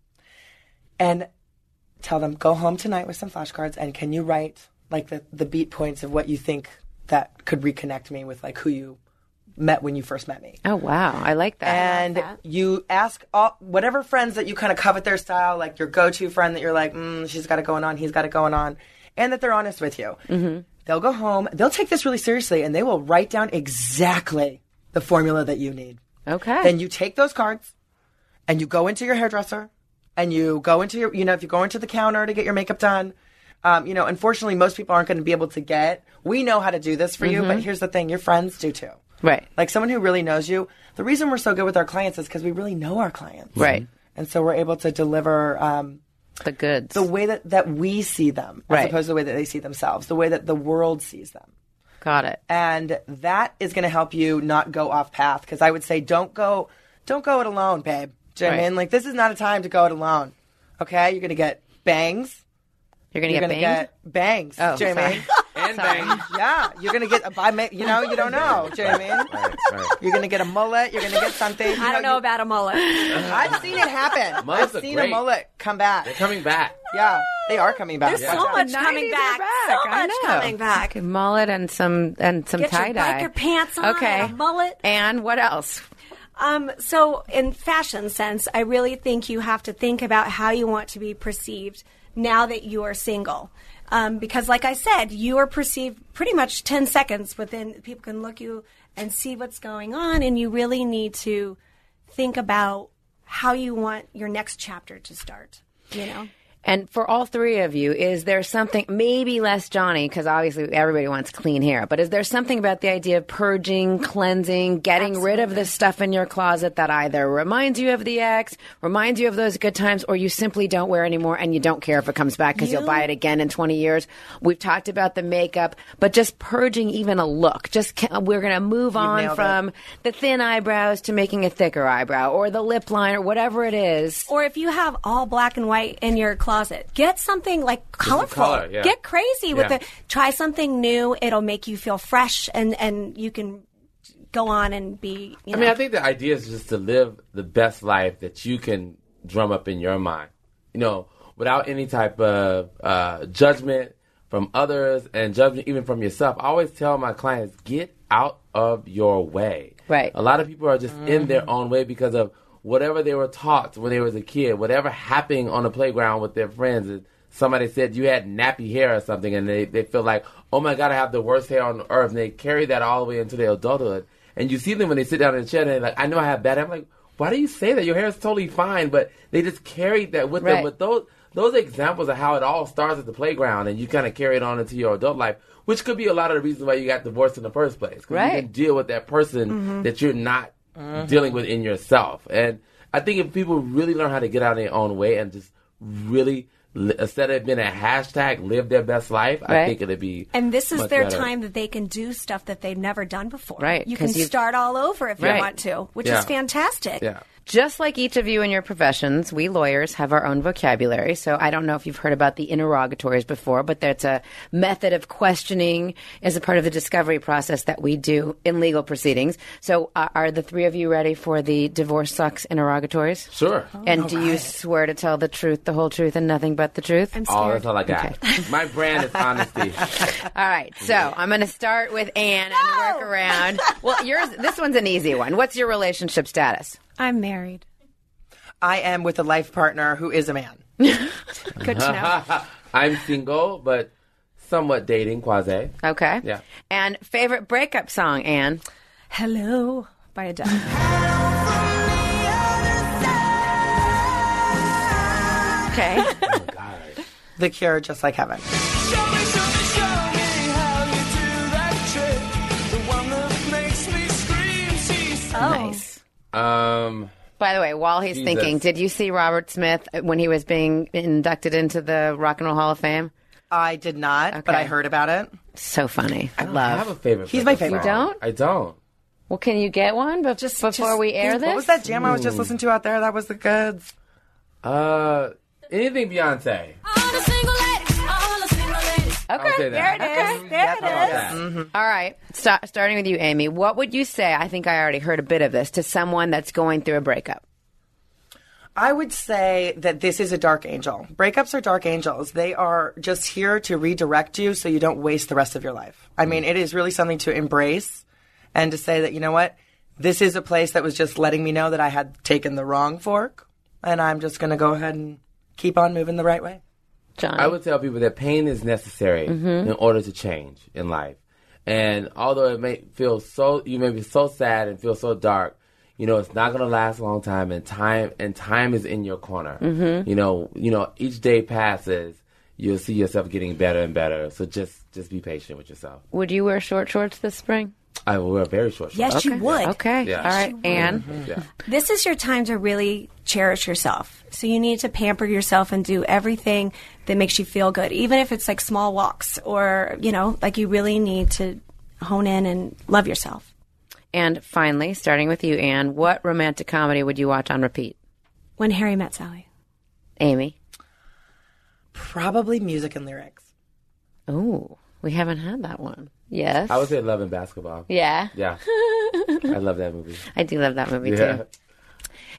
And tell them, go home tonight with some flashcards, and can you write like the, the beat points of what you think that could reconnect me with like who you met when you first met me. Oh, wow. I like that. And you ask all, whatever friends that you kind of covet their style, like your go-to friend that you're like, mm, she's got it going on, he's got it going on, and that they're honest with you. Mm-hmm. They'll go home, they'll take this really seriously, and they will write down exactly the formula that you need. Okay. Then you take those cards, and you go into your hairdresser, and you go into your, you know, if you go into the counter to get your makeup done, um, you know, unfortunately, most people aren't going to be able to get, we know how to do this for you, Mhm. but here's the thing, your friends do too. Right. Like someone who really knows you. The reason we're so good with our clients is because we really know our clients. Right. And so we're able to deliver um, the goods. The way that, that we see them, as Right. opposed to the way that they see themselves, the way that the world sees them. Got it. And that is going to help you not go off path. Because I would say don't go don't go it alone, babe. Do you know what I Right. mean? Like, this is not a time to go it alone. Okay? You're going to get bangs. You're going to You're get gonna banged? get bangs. Oh, do you know what I mean? And bangs. Yeah, you're gonna get a by, you know, you don't know. Do you know what I mean? Right, right. You're gonna get a mullet. You're gonna get something. You I don't know you- about a mullet. I've seen it happen. Mullets I've are seen great. a mullet come back. They're coming back. Yeah, They are coming back. There's Yeah. so much The coming nineties are back. back. So I much know. coming back. Mullet and some and some Get your tie dye. biker pants on Okay. and a mullet. And what else? Um, so in fashion sense, I really think you have to think about how you want to be perceived now that you are single. Um, because like I said, you are perceived pretty much ten seconds within, people can look you and see what's going on, and you really need to think about how you want your next chapter to start, you know? And for all three of you, is there something, maybe less Johnny, because obviously everybody wants clean hair, but is there something about the idea of purging, cleansing, getting Absolutely. rid of the stuff in your closet that either reminds you of the ex, reminds you of those good times, or you simply don't wear anymore and you don't care if it comes back because you... you'll buy it again in twenty years? We've talked about the makeup, but just purging even a look. Just we're going to move You've on from it. the thin eyebrows to making a thicker eyebrow, or the lip line, or whatever it is. Or if you have all black and white in your closet, get something like colorful. Color, yeah. Get crazy with yeah. it. Try something new. It'll make you feel fresh, and, and you can go on and be. You know. I mean, I think the idea is just to live the best life that you can drum up in your mind, you know, without any type of uh, judgment from others and judgment even from yourself. I always tell my clients, get out of your way. Right. A lot of people are just mm-hmm. in their own way because of whatever they were taught when they were a kid, whatever happened on the playground with their friends. Somebody said you had nappy hair or something, and they, they feel like, oh my God, I have the worst hair on earth. And they carry that all the way into their adulthood. And you see them when they sit down in the chair, and they're like, I know I have bad hair. I'm like, why do you say that? Your hair is totally fine. But they just carried that with right. them. But those those examples of how it all starts at the playground, and you kind of carry it on into your adult life, which could be a lot of the reasons why you got divorced in the first place. Because right. you can deal with that person mm-hmm. that you're not mm-hmm. dealing with in yourself. And I think if people really learn how to get out of their own way and just really, instead of being a hashtag, live their best life, right. I think it'd be And this is much their better. time that they can do stuff that they've never done before. Right. You can you've... start all over if right. you want to, which yeah. is fantastic. Yeah. Just like each of you in your professions, we lawyers have our own vocabulary. So I don't know if you've heard about the interrogatories before, but that's a method of questioning as a part of the discovery process that we do in legal proceedings. So uh, are the three of you ready for the divorce sucks interrogatories? Sure. Oh, and do right. you swear to tell the truth, the whole truth, and nothing but the truth? I'm scared. Oh, that's all I got. Okay. My brand is honesty. All right. So I'm going to start with Anne no! and work around. Well, yours. This one's an easy one. What's your relationship status? I'm married. I am with a life partner who is a man. Good to know. I'm single, but somewhat dating, quasi. Okay. Yeah. And favorite breakup song, Anne? Hello by Adele. Okay. Oh, God. The Cure, Just Like Heaven. Oh. Nice. Um... By the way, while he's Jesus. thinking, did you see Robert Smith when he was being inducted into the Rock and Roll Hall of Fame? I did not, Okay. but I heard about it. So funny. I, I don't love. have a favorite. He's my breakup favorite. song. You don't? I don't. Well, can you get one be- Just- before just we air think- this? What was that jam I was just listening to out there? That was the goods. Uh, anything Beyonce. Okay, I'll say there that. it is. There Yes, it I love is. that. Mm-hmm. All right, Sta- starting with you, Amy. What would you say? I think I already heard a bit of this to someone that's going through a breakup. I would say that this is a dark angel. Breakups are dark angels. They are just here to redirect you so you don't waste the rest of your life. I mean, it is really something to embrace and to say that, you know what, this is a place that was just letting me know that I had taken the wrong fork, and I'm just going to go ahead and keep on moving the right way. John? I would tell people that pain is necessary Mm-hmm. in order to change in life. And although it may feel so, you may be so sad and feel so dark, you know, it's not going to last a long time, and time and time is in your corner. Mm-hmm. You know, you know, each day passes, you'll see yourself getting better and better. So just, just be patient with yourself. Would you wear short shorts this spring? I will wear very short shorts. Yes, Okay. you would. Okay. Yeah. All right, Anne. Mm-hmm. Yeah. This is your time to really cherish yourself. So you need to pamper yourself and do everything that makes you feel good, even if it's like small walks or, you know, like you really need to hone in and love yourself. And finally, starting with you, Anne, what romantic comedy would you watch on repeat? When Harry Met Sally. Amy? Probably Music and Lyrics. Oh, we haven't had that one. Yes. I would say Love and Basketball. Yeah. Yeah. I love that movie. I do love that movie Yeah. too.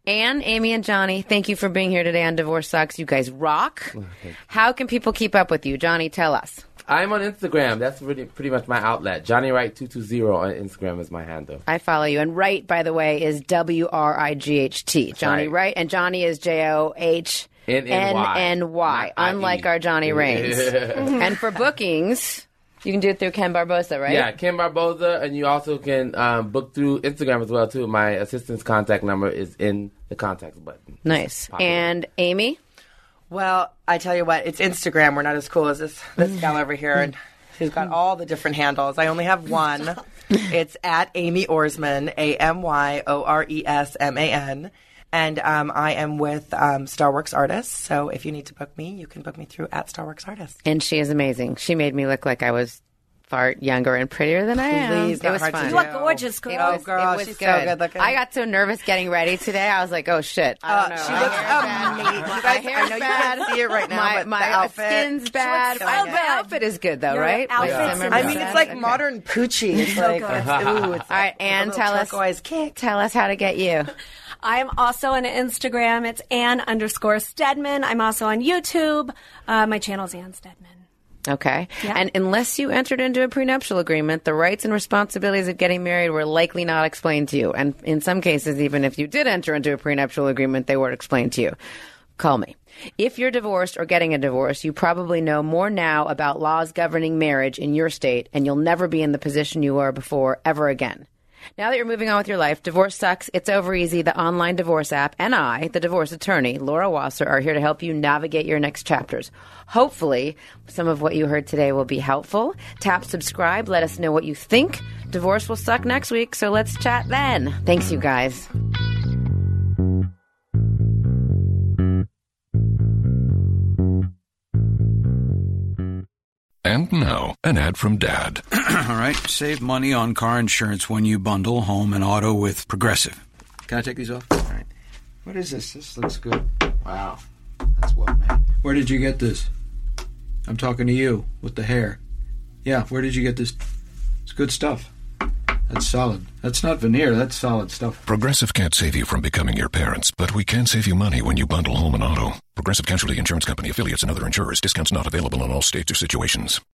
Anne, Amy, and Johnny, thank you for being here today on Divorce Sucks. You guys rock. Okay. How can people keep up with you? Johnny, tell us. I'm on Instagram. That's really pretty much my outlet. Johnny Wright two two zero on Instagram is my handle. I follow you. And Wright, by the way, is W R I G H T. Johnny right. Wright. And Johnny is J O H N N Y, unlike our Johnny Raines. And for bookings, you can do it through Ken Barbosa, right? Yeah, Ken Barbosa. And you also can um, book through Instagram as well, too. My assistant's contact number is in the contacts button. Nice. And Amy? Well, I tell you what, it's Instagram. We're not as cool as this this gal over here, and she's got all the different handles. I only have one. It's at Amy Orsman, A M Y O R E S M A N, and um, I am with um, Starworks Artists. So if you need to book me, you can book me through at Starworks Artists. And she is amazing. She made me look like I was far younger and prettier than I am. Please, it was hard fun. to You look gorgeous, girl. It Oh, was, girl, it was she's good. so good looking. I got so nervous getting ready today. I was like, oh, shit. I don't Uh, know. she My looks hair's bad. amazing. You My guys, hair's I know you bad. can't see it right now, my, but my the outfit. skin's bad. so Oh, good. my outfit is good, though, Your right? outfit's Like amazing. Zimmerman I mean, said? it's like Okay. modern Poochie. It's like, good. it's, ooh, it's All right, Anne, tell us, turquoise kick. tell us how to get you. I'm also on Instagram. It's Ann underscore Stedman. I'm also on YouTube. Uh, my channel's Ann Stedman. Okay. Yeah. And unless you entered into a prenuptial agreement, the rights and responsibilities of getting married were likely not explained to you. And in some cases, even if you did enter into a prenuptial agreement, they weren't explained to you. Call me. If you're divorced or getting a divorce, you probably know more now about laws governing marriage in your state, and you'll never be in the position you were before ever again. Now that you're moving on with your life, Divorce Sucks, It's Over Easy, the online divorce app, and I, the divorce attorney, Laura Wasser, are here to help you navigate your next chapters. Hopefully, some of what you heard today will be helpful. Tap subscribe. Let us know what you think. Divorce will suck next week, so let's chat then. Thanks, you guys. And now, an ad from Dad. All right, save money on car insurance when you bundle home and auto with Progressive. Can I take these off? All right. What is this? This looks good. Wow. That's well made. Where did you get this? I'm talking to you with the hair. Yeah, where did you get this? It's good stuff. That's solid. That's not veneer. That's solid stuff. Progressive can't save you from becoming your parents, but we can save you money when you bundle home and auto. Progressive Casualty Insurance Company, affiliates, and other insurers. Discounts not available in all states or situations.